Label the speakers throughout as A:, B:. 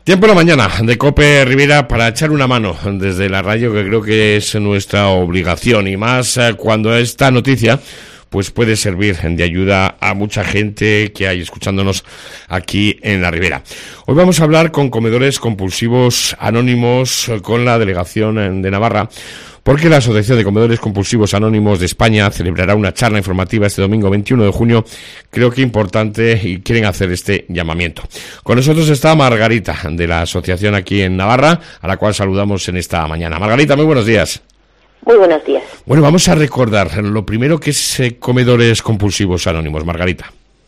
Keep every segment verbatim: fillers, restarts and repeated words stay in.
A: Tiempo en la mañana de COPE Rivera para echar una mano desde la radio, que creo que es nuestra obligación, y más cuando esta noticia pues puede servir de ayuda a mucha gente que hay escuchándonos aquí en la Ribera. Hoy vamos a hablar con comedores compulsivos anónimos, con la delegación de Navarra, porque la Asociación de Comedores Compulsivos Anónimos de España celebrará una charla informativa este domingo veintiuno de junio, creo que importante, y quieren hacer este llamamiento. Con nosotros está Margarita, de la asociación aquí en Navarra, a la cual saludamos en esta mañana. Margarita, muy buenos días.
B: Muy buenos días.
A: Bueno, vamos a recordar lo primero que es eh, Comedores Compulsivos Anónimos. Margarita.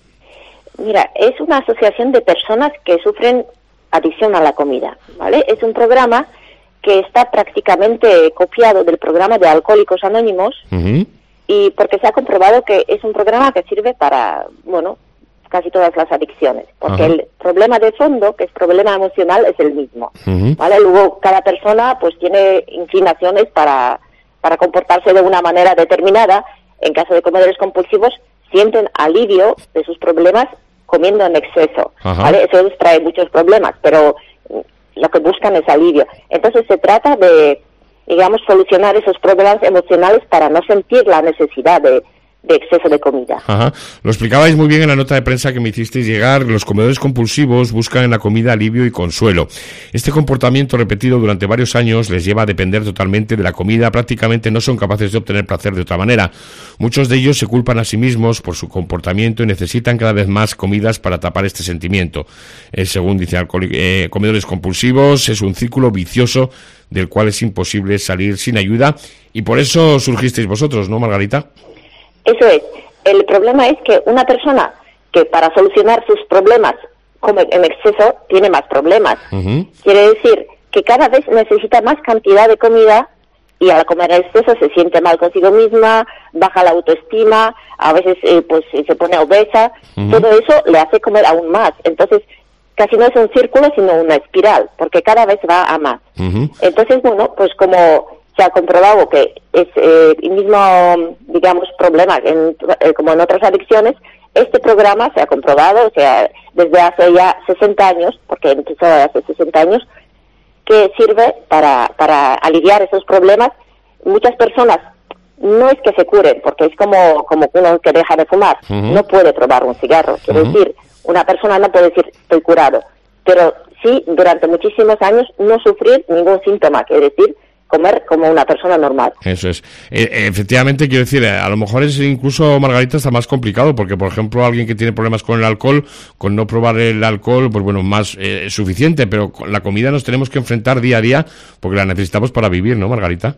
B: Mira, es una asociación de personas que sufren adicción a la comida, ¿vale? Es un programa que está prácticamente copiado del programa de Alcohólicos Anónimos, uh-huh. y porque se ha comprobado que es un programa que sirve para, bueno, casi todas las adicciones, porque uh-huh. el problema de fondo, que es problema emocional, es el mismo, uh-huh. ¿vale? Luego cada persona pues tiene inclinaciones para, para comportarse de una manera determinada. En caso de comedores compulsivos, sienten alivio de sus problemas comiendo en exceso, uh-huh. ¿vale? Eso les trae muchos problemas, pero lo que buscan es alivio. Entonces se trata de, digamos, solucionar esos problemas emocionales para no sentir la necesidad de, de exceso de comida.
A: Ajá. Lo explicabais muy bien en la nota de prensa que me hicisteis llegar. Los comedores compulsivos buscan en la comida alivio y consuelo. Este comportamiento repetido durante varios años les lleva a depender totalmente de la comida. Prácticamente no son capaces de obtener placer de otra manera. Muchos de ellos se culpan a sí mismos por su comportamiento y necesitan cada vez más comidas para tapar este sentimiento. Eh, según dice eh, Comedores Compulsivos, es un círculo vicioso del cual es imposible salir sin ayuda, y por eso surgisteis vosotros, ¿no, Margarita?
B: Eso es. El problema es que una persona que para solucionar sus problemas come en exceso tiene más problemas. Uh-huh. Quiere decir que cada vez necesita más cantidad de comida, y al comer en exceso se siente mal consigo misma, baja la autoestima, a veces eh, pues se pone obesa. Uh-huh. Todo eso le hace comer aún más. Entonces casi no es un círculo sino una espiral, porque cada vez va a más. Uh-huh. Entonces, bueno, pues como se ha comprobado que es eh, el mismo, digamos, problema en, eh, como en otras adicciones, este programa se ha comprobado, o sea, desde hace ya sesenta años, porque empezó hace sesenta años, que sirve para, para aliviar esos problemas. Muchas personas no es que se curen, porque es como, como uno que deja de fumar, uh-huh. no puede probar un cigarro. Quiere uh-huh. decir, una persona no puede decir estoy curado, pero sí durante muchísimos años no sufrir ningún síntoma, quiere decir comer como una persona normal.
A: Eso es. Eh, efectivamente, quiero decir, a lo mejor es incluso, Margarita, está más complicado, porque, por ejemplo, alguien que tiene problemas con el alcohol, con no probar el alcohol, pues bueno, más eh, suficiente, pero con la comida nos tenemos que enfrentar día a día, porque la necesitamos para vivir, ¿no, Margarita?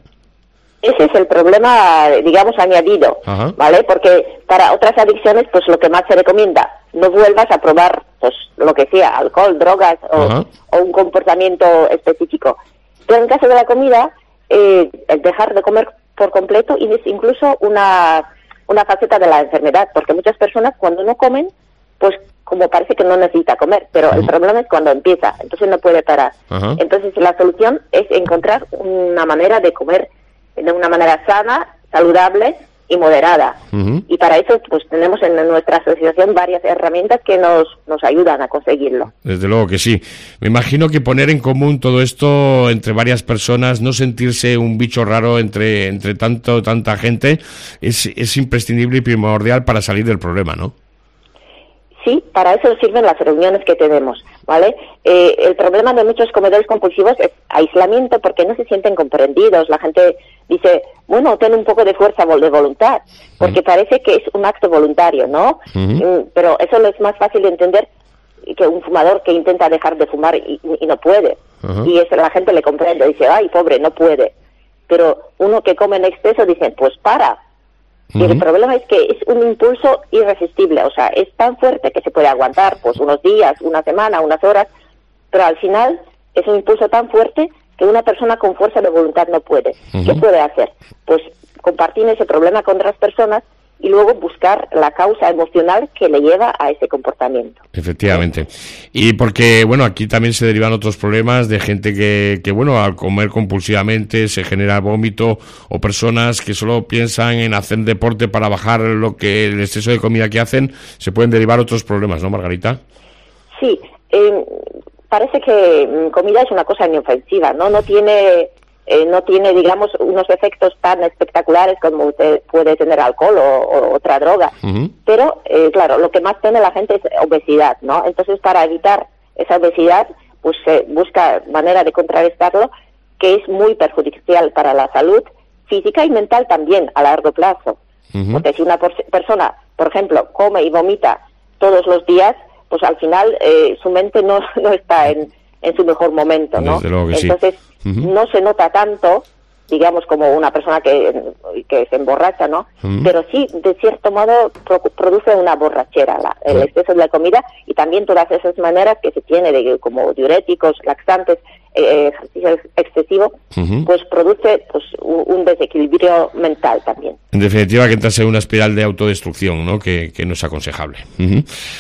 B: Ese es el problema, digamos, añadido, Ajá. ¿vale? Porque para otras adicciones, pues lo que más se recomienda, no vuelvas a probar, pues lo que sea, alcohol, drogas o, o un comportamiento específico. Pero en caso de la comida, Eh, el dejar de comer por completo, y es incluso una, una faceta de la enfermedad, porque muchas personas cuando no comen, pues como parece que no necesita comer, pero uh-huh. el problema es cuando empieza, entonces no puede parar. Uh-huh. Entonces la solución es encontrar una manera de comer de una manera sana, saludable y moderada. Uh-huh. Y para eso pues tenemos en nuestra asociación varias herramientas que nos, nos ayudan a conseguirlo.
A: Desde luego que sí. Me imagino que poner en común todo esto entre varias personas, no sentirse un bicho raro entre, entre tanto, tanta gente, es, es imprescindible y primordial para salir del problema, ¿no?
B: Sí, para eso sirven las reuniones que tenemos, ¿vale? Eh, el problema de muchos comedores compulsivos es aislamiento, porque no se sienten comprendidos. La gente dice, bueno, ten un poco de fuerza de voluntad, porque uh-huh. parece que es un acto voluntario, ¿no? Uh-huh. Pero eso no es más fácil de entender que un fumador que intenta dejar de fumar y, y no puede. Uh-huh. Y eso la gente le comprende, dice, ay, pobre, no puede. Pero uno que come en exceso dice, pues para. Y uh-huh. el problema es que es un impulso irresistible, o sea, es tan fuerte que se puede aguantar pues unos días, una semana, unas horas, pero al final es un impulso tan fuerte que una persona con fuerza de voluntad no puede. Uh-huh. ¿Qué puede hacer? Pues compartir ese problema con otras personas y luego buscar la causa emocional que le lleva a ese comportamiento.
A: Efectivamente. Y porque, bueno, aquí también se derivan otros problemas de gente que, que, bueno, al comer compulsivamente se genera vómito, o personas que solo piensan en hacer deporte para bajar lo que el exceso de comida que hacen. Se pueden derivar otros problemas, ¿no, Margarita?
B: Sí. Eh, parece que mm, comida es una cosa inofensiva, ¿no? No tiene, eh, no tiene, digamos, unos efectos tan espectaculares como usted puede tener alcohol o, o otra droga. Uh-huh. Pero, eh, claro, lo que más tiene la gente es obesidad, ¿no? Entonces, para evitar esa obesidad, pues se eh, busca manera de contrarrestarlo, que es muy perjudicial para la salud física y mental también a largo plazo. Uh-huh. Porque si una por- persona, por ejemplo, come y vomita todos los días, pues al final eh, su mente no, no está en, en su mejor momento, ¿no?
A: Desde luego que
B: Entonces,
A: sí. Uh-huh.
B: no se nota tanto, digamos, como una persona que, que se emborracha, ¿no? Uh-huh. Pero sí, de cierto modo, pro- produce una borrachera, la, el uh-huh. exceso de la comida y también todas esas maneras que se tiene, de como diuréticos, laxantes, eh, ejercicio excesivo, uh-huh. pues produce pues un, un desequilibrio mental también.
A: En definitiva, que entras en una espiral de autodestrucción, ¿no? Que, que no es aconsejable. Uh-huh.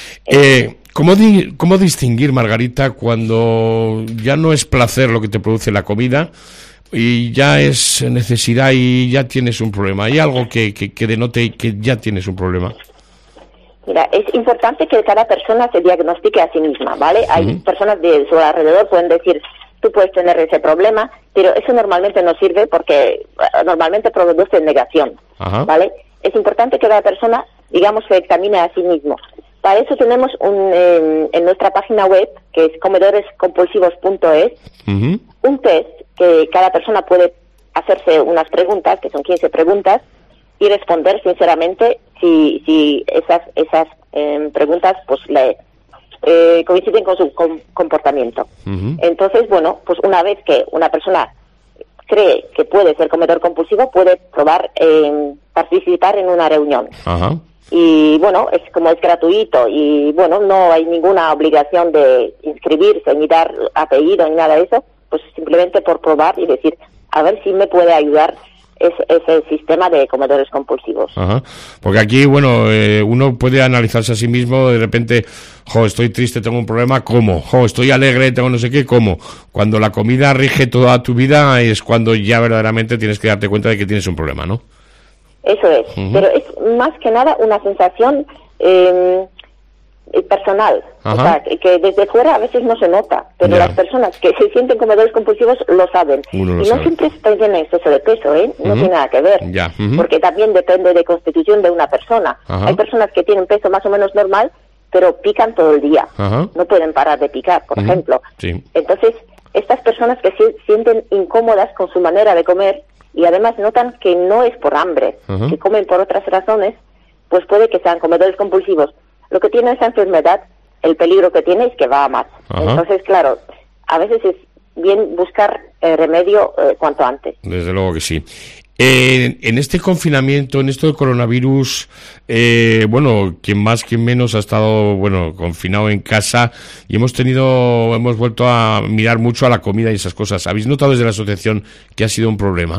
A: Eh, ¿cómo, di- ¿Cómo distinguir, Margarita, cuando ya no es placer lo que te produce la comida y ya es necesidad y ya tienes un problema? ¿Hay algo que, que, que denote que ya tienes un problema?
B: Mira, es importante que cada persona se diagnostique a sí misma, ¿vale? Uh-huh. Hay personas de su alrededor pueden decir, tú puedes tener ese problema, pero eso normalmente no sirve porque normalmente produce negación, uh-huh. ¿vale? Es importante que cada persona, digamos, se examine a sí mismo. Para eso tenemos un, eh, en nuestra página web, que es comedores compulsivos punto es, uh-huh. un test que cada persona puede hacerse unas preguntas, que son quince preguntas, y responder sinceramente si, si esas, esas eh, preguntas pues le eh, coinciden con su com- comportamiento. Uh-huh. Entonces, bueno, pues una vez que una persona cree que puede ser comedor compulsivo, puede probar eh, participar en una reunión. Uh-huh. Y bueno, es como es gratuito y bueno, no hay ninguna obligación de inscribirse ni dar apellido ni nada de eso, pues simplemente por probar y decir, a ver si me puede ayudar ese, ese sistema de comedores compulsivos.
A: Ajá. Porque aquí, bueno, eh, uno puede analizarse a sí mismo, de repente, jo, estoy triste, tengo un problema, ¿cómo? Jo, estoy alegre, tengo no sé qué, ¿cómo? Cuando la comida rige toda tu vida es cuando ya verdaderamente tienes que darte cuenta de que tienes un problema, ¿no?
B: Eso es, uh-huh. pero es más que nada una sensación eh, personal, uh-huh. o sea, que, que desde fuera a veces no se nota, pero yeah. las personas que se sienten comedores compulsivos lo saben.
A: Uno lo
B: y
A: sabe.
B: No siempre tienen exceso de peso, ¿eh? No uh-huh. tiene nada que ver,
A: yeah. uh-huh.
B: porque también depende de constitución de una persona. Uh-huh. Hay personas que tienen peso más o menos normal, pero pican todo el día, uh-huh. no pueden parar de picar, por uh-huh. ejemplo.
A: Sí.
B: Entonces, estas personas que se sienten incómodas con su manera de comer, y además notan que no es por hambre, uh-huh. que comen por otras razones, pues puede que sean comedores compulsivos. Lo que tiene esa enfermedad, el peligro que tiene es que va a más. Uh-huh. Entonces, claro, a veces es bien buscar eh, remedio eh, cuanto antes.
A: Desde luego que sí. Eh, en este confinamiento, en esto del coronavirus, eh, bueno, quien más, quien menos ha estado, bueno, confinado en casa y hemos tenido, hemos vuelto a mirar mucho a la comida y esas cosas. ¿Habéis notado desde la asociación que ha sido un problema?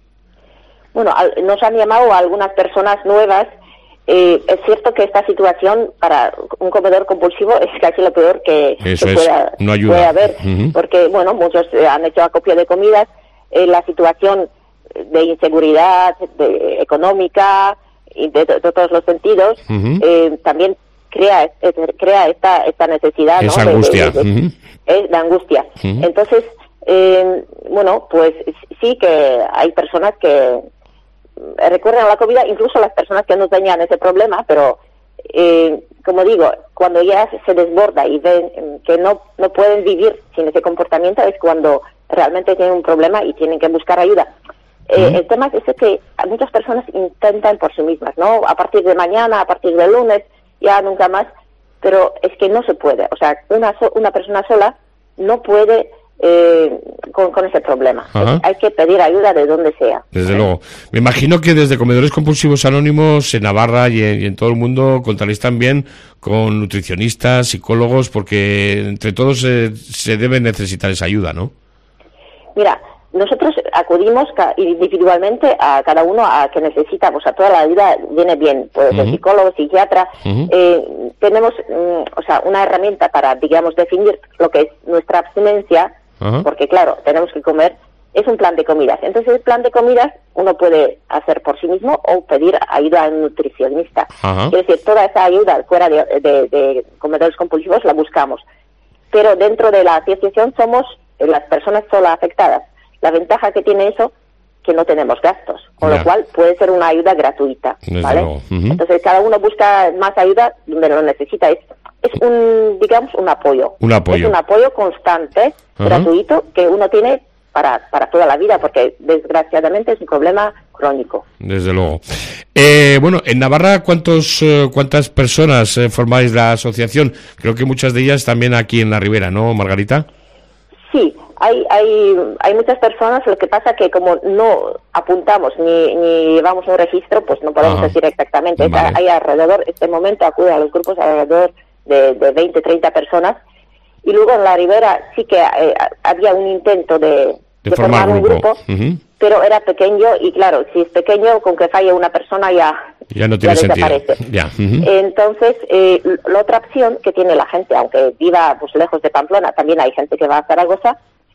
B: Bueno, al, nos han llamado a algunas personas nuevas. Eh, es cierto que esta situación para un comedor compulsivo es casi lo peor que,
A: Eso
B: que
A: es,
B: pueda,
A: no ayuda.
B: puede haber,
A: uh-huh.
B: porque, bueno, muchos eh, han hecho acopio de comidas, eh, la situación de inseguridad de, económica y de, de, de todos los sentidos, uh-huh. eh, también crea eh, crea esta esta necesidad,
A: esa
B: ¿no?
A: angustia.
B: de, de, de,
A: uh-huh.
B: eh, de angustia. Uh-huh. Entonces, eh, bueno, pues sí que hay personas que recurren a la comida, incluso las personas que no tenían ese problema, pero eh, como digo, cuando ya se desborda y ven que no no pueden vivir sin ese comportamiento es cuando realmente tienen un problema y tienen que buscar ayuda. Eh, uh-huh. El tema es que muchas personas intentan por sí mismas, ¿no? A partir de mañana, a partir del lunes, ya nunca más, pero es que no se puede. O sea, una so- una persona sola no puede eh, con, con ese problema. Es, hay que pedir ayuda de donde sea.
A: Desde ¿eh? luego. Me imagino que desde Comedores Compulsivos Anónimos en Navarra y en, y en todo el mundo contaréis también con nutricionistas, psicólogos, porque entre todos eh, se debe necesitar esa ayuda, ¿no?
B: Mira, nosotros acudimos ca- individualmente a cada uno a que necesita, pues a toda la ayuda viene bien, puede ser uh-huh. psicólogo, psiquiatra. Uh-huh. Eh, tenemos, mm, o sea, una herramienta para, digamos, definir lo que es nuestra abstinencia, uh-huh. porque claro, tenemos que comer, es un plan de comidas. Entonces, el plan de comidas uno puede hacer por sí mismo o pedir ayuda a un nutricionista. Uh-huh. Es decir, toda esa ayuda fuera de, de, de comedores compulsivos la buscamos. pero dentro de la asociación somos las personas solas afectadas. La ventaja que tiene eso, que no tenemos gastos, con
A: ya.
B: lo cual puede ser una ayuda gratuita,
A: Desde
B: ¿vale?
A: luego. Uh-huh.
B: Entonces cada uno busca más ayuda donde lo necesita. Es, es un, digamos, un apoyo.
A: Un apoyo.
B: Es un apoyo constante,
A: uh-huh.
B: gratuito, que uno tiene para, para toda la vida, porque desgraciadamente es un problema crónico.
A: Desde luego. Eh, bueno, en Navarra, ¿cuántos, eh, ¿cuántas personas eh, formáis la asociación? Creo que muchas de ellas también aquí en la Ribera, ¿no, Margarita?
B: Sí, hay, hay, hay muchas personas, lo que pasa que como no apuntamos ni, ni llevamos un registro, pues no podemos
A: Ajá.
B: decir exactamente.
A: Vale.
B: Hay alrededor, en este momento acude a los grupos alrededor de, de veinte, treinta personas, y luego en la Ribera sí que eh, había un intento de,
A: De
B: de
A: formar
B: formar un
A: grupo.
B: grupo,
A: Uh-huh.
B: pero era pequeño, y claro, si es pequeño, con que falle una persona ya,
A: Ya no tiene
B: ya
A: sentido.
B: desaparece.
A: Ya. Uh-huh.
B: Entonces, eh, la otra opción que tiene la gente, aunque viva pues lejos de Pamplona, también hay gente que va a Zaragoza,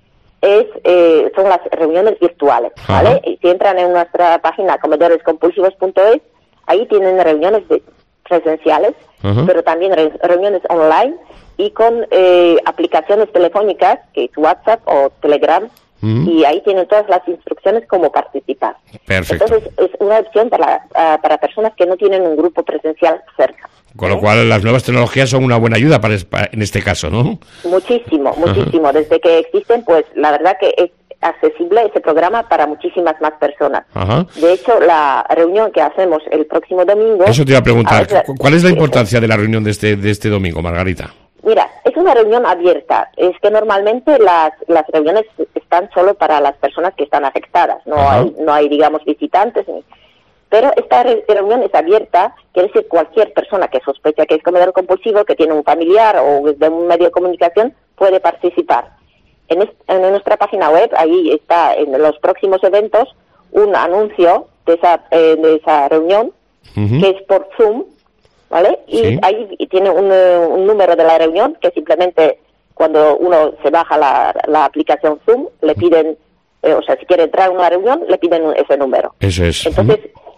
B: es eh, son las reuniones virtuales, ¿vale?
A: Ajá.
B: Y si entran en nuestra página comedores compulsivos punto es, ahí tienen reuniones de, presenciales,
A: Ajá.
B: pero también re, reuniones online y con eh, aplicaciones telefónicas, que es WhatsApp o Telegram,
A: Uh-huh.
B: y ahí tienen todas las instrucciones cómo participar.
A: Perfecto.
B: Entonces, es una opción para, uh, para personas que no tienen un grupo presencial cerca.
A: Con lo
B: ¿eh?
A: cual, las nuevas tecnologías son una buena ayuda para, en este caso, ¿no?
B: Muchísimo, muchísimo. Desde que existen, pues la verdad que es accesible ese programa para muchísimas más personas.
A: Ajá.
B: De hecho, la reunión que hacemos el próximo domingo...
A: Eso te iba a preguntar.
B: a veces-
A: ¿Cuál es la
B: sí,
A: importancia de la reunión de este, de este domingo, Margarita?
B: Mira, es una reunión abierta. Es que normalmente las, las reuniones están solo para las personas que están afectadas. No
A: Ajá.
B: hay, no hay, digamos, visitantes. Ni... Pero esta re- reunión es abierta, quiere decir cualquier persona que sospecha que es comedor compulsivo, que tiene un familiar o de un medio de comunicación, puede participar. En, est- en nuestra página web, ahí está en los próximos eventos, un anuncio de esa, eh, de esa reunión,
A: Uh-huh.
B: que es por Zoom, ¿vale? Y
A: Sí.
B: ahí tiene un, eh, un número de la reunión que simplemente cuando uno se baja la, la aplicación Zoom, le piden, eh, o sea, si quiere entrar en una reunión, le piden un- ese número.
A: Eso es.
B: Entonces,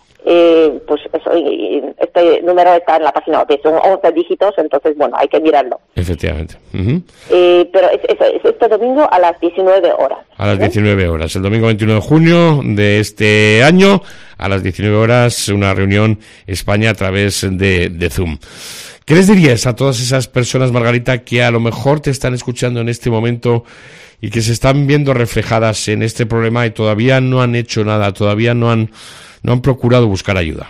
B: eh, pues eso, y- y este número está en la página web, son once dígitos, entonces, bueno, hay que mirarlo.
A: Efectivamente. Uh-huh.
B: Eh, pero es, es, es este domingo a las diecinueve horas.
A: A las
B: ¿eh?
A: diecinueve horas, el domingo veintiuno de junio de este año, a las diecinueve horas, una reunión España a través de, de Zoom. ¿Qué les dirías a todas esas personas, Margarita, que a lo mejor te están escuchando en este momento y que se están viendo reflejadas en este problema y todavía no han hecho nada, todavía no han, no han procurado buscar ayuda?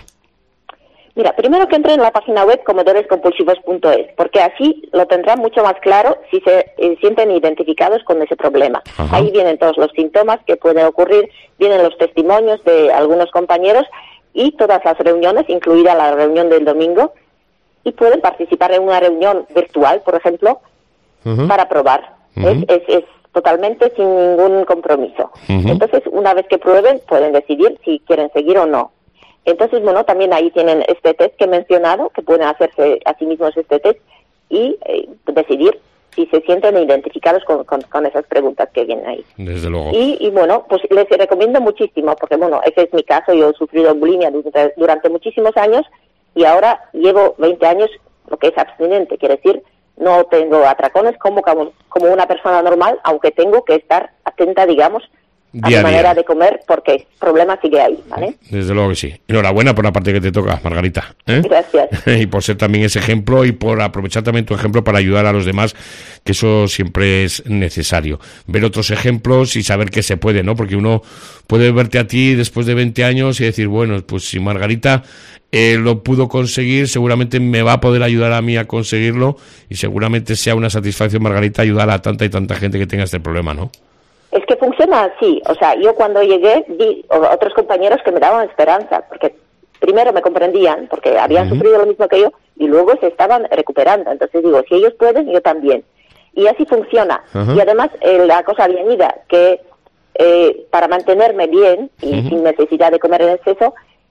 B: Mira, primero que entren en la página web comedores compulsivos punto es, porque así lo tendrán mucho más claro si se eh, sienten identificados con ese problema.
A: Ajá.
B: Ahí vienen todos los síntomas que pueden ocurrir, vienen los testimonios de algunos compañeros y todas las reuniones, incluida la reunión del domingo, y pueden participar en una reunión virtual, por ejemplo,
A: Uh-huh.
B: para probar.
A: Ujú.
B: es, es, es totalmente sin ningún compromiso.
A: Ujú.
B: Entonces, una vez que prueben, pueden decidir si quieren seguir o no. Entonces, bueno, también ahí tienen este test que he mencionado, que pueden hacerse a sí mismos este test y eh, decidir si se sienten identificados con, con, con esas preguntas que vienen ahí.
A: Desde luego.
B: Y, y bueno, pues les recomiendo muchísimo, porque bueno, ese es mi caso, yo he sufrido bulimia durante, durante muchísimos años y ahora llevo veinte años lo que es abstinente, quiere decir, no tengo atracones como, como, como una persona normal, aunque tengo que estar atenta, digamos, a
A: Día
B: mi
A: a
B: manera
A: día.
B: de comer, porque el problema sigue ahí, ¿vale?
A: Desde luego que sí. Enhorabuena por la parte que te toca, Margarita. ¿eh?
B: Gracias.
A: Y por ser también ese ejemplo y por aprovechar también tu ejemplo para ayudar a los demás, que eso siempre es necesario. Ver otros ejemplos y saber que se puede, ¿no? Porque uno puede verte a ti después de veinte años y decir, bueno, pues si Margarita eh, lo pudo conseguir, seguramente me va a poder ayudar a mí a conseguirlo y seguramente sea una satisfacción, Margarita, ayudar a tanta y tanta gente que tenga este problema, ¿no?
B: Es que funciona así, o sea, yo cuando llegué vi o- otros compañeros que me daban esperanza, porque primero me comprendían, porque habían
A: Ujú.
B: sufrido lo mismo que yo, y luego se estaban recuperando. Entonces digo, si ellos pueden, yo también. Y así funciona.
A: Ajá.
B: Y además, eh, la cosa bien ida, que eh, para mantenerme bien y
A: Ujú.
B: sin necesidad de comer en exceso,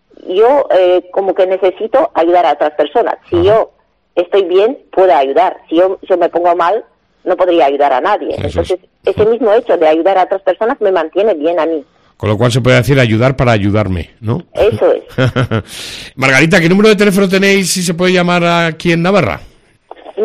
B: yo eh, como que necesito ayudar a otras personas. Si
A: Ajá.
B: yo estoy bien, puedo ayudar. Si yo, si yo me pongo mal, no podría ayudar a nadie.
A: Eso es.
B: Entonces, ese mismo hecho de ayudar a otras personas me mantiene bien a mí.
A: Con lo cual se puede decir ayudar para ayudarme, ¿no?
B: Eso es.
A: Margarita, ¿qué número de teléfono tenéis si se puede llamar aquí en Navarra?
B: Mira,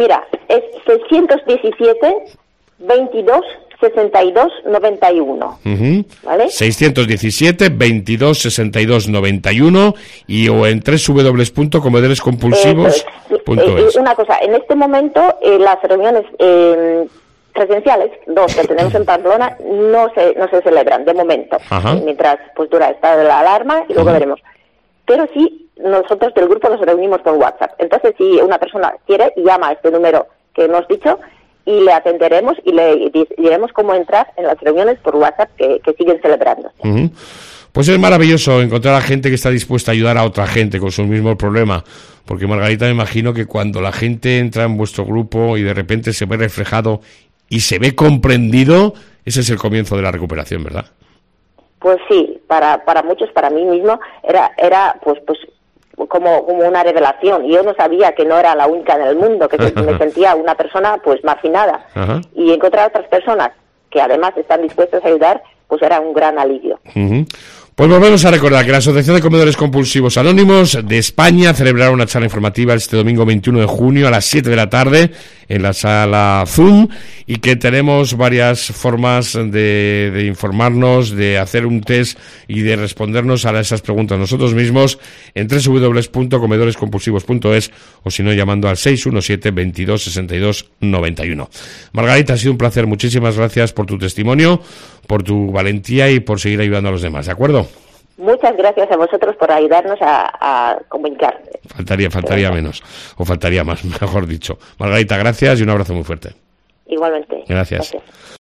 B: es seiscientos diecisiete, veintidós, sesenta y dos, noventa y uno.
A: Uh-huh.
B: ¿Vale?
A: seiscientos diecisiete, veintidós, sesenta y dos, noventa y uno y o en doble u doble u doble u punto comedores compulsivos punto es.
B: Eh, una cosa, en este momento eh, las reuniones eh, presenciales, dos que tenemos en Pamplona, no se no se celebran de momento,
A: Ajá.
B: mientras pues dura el estado de la alarma y luego
A: Ajá.
B: veremos. Pero sí, nosotros del grupo nos reunimos con WhatsApp. Entonces, si una persona quiere, llama a este número que hemos dicho y le atenderemos y le diremos cómo entrar en las reuniones por WhatsApp que, que siguen celebrando.
A: Uh-huh. Pues es maravilloso encontrar a gente que está dispuesta a ayudar a otra gente con su mismo problema, porque Margarita, me imagino que cuando la gente entra en vuestro grupo y de repente se ve reflejado y se ve comprendido, ese es el comienzo de la recuperación, ¿verdad?
B: Pues sí, para para muchos, para mí mismo, era era pues pues como como una revelación. Yo no sabía que no era la única en el mundo, que me sentía una persona pues marginada. Ajá. Y encontrar a otras personas que además están dispuestas a ayudar, pues era un gran alivio.
A: Uh-huh. Pues volvemos a recordar que la Asociación de Comedores Compulsivos Anónimos de España celebrará una charla informativa este domingo veintiuno de junio a las siete de la tarde en la sala Zoom, y que tenemos varias formas de, de informarnos, de hacer un test y de respondernos a esas preguntas nosotros mismos en doble u doble u doble u punto comedores compulsivos punto es o si no llamando al seis uno siete, veintidós, sesenta y dos, noventa y uno. Margarita, ha sido un placer. Muchísimas gracias por tu testimonio, por tu valentía y por seguir ayudando a los demás, ¿de acuerdo?
B: Muchas gracias a vosotros por ayudarnos a, a comunicar.
A: Faltaría, faltaría menos, o faltaría más, mejor dicho. Margarita, gracias y un abrazo muy fuerte.
B: Igualmente.
A: Gracias.
B: Gracias.